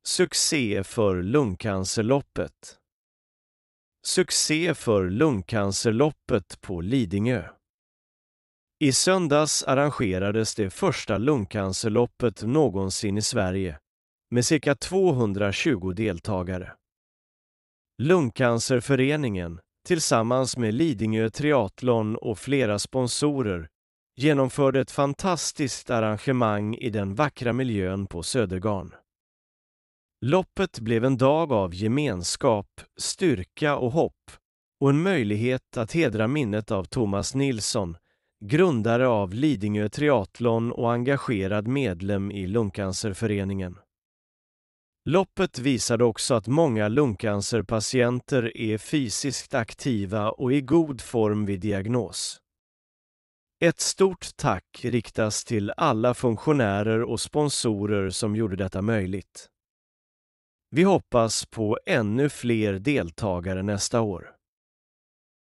Succé för lungcancerloppet. Succé för lungcancerloppet på Lidingö. I söndags arrangerades det första lungcancerloppet någonsin i Sverige, med cirka 220 deltagare. Lungcancerföreningen, tillsammans med Lidingö Triathlon och flera sponsorer, genomförde ett fantastiskt arrangemang i den vackra miljön på Södergarn. Loppet blev en dag av gemenskap, styrka och hopp och en möjlighet att hedra minnet av Thomas Nilsson, grundare av Lidingö Triathlon och engagerad medlem i lungcancerföreningen. Loppet visade också att många lungcancerpatienter är fysiskt aktiva och i god form vid diagnos. Ett stort tack riktas till alla funktionärer och sponsorer som gjorde detta möjligt. Vi hoppas på ännu fler deltagare nästa år.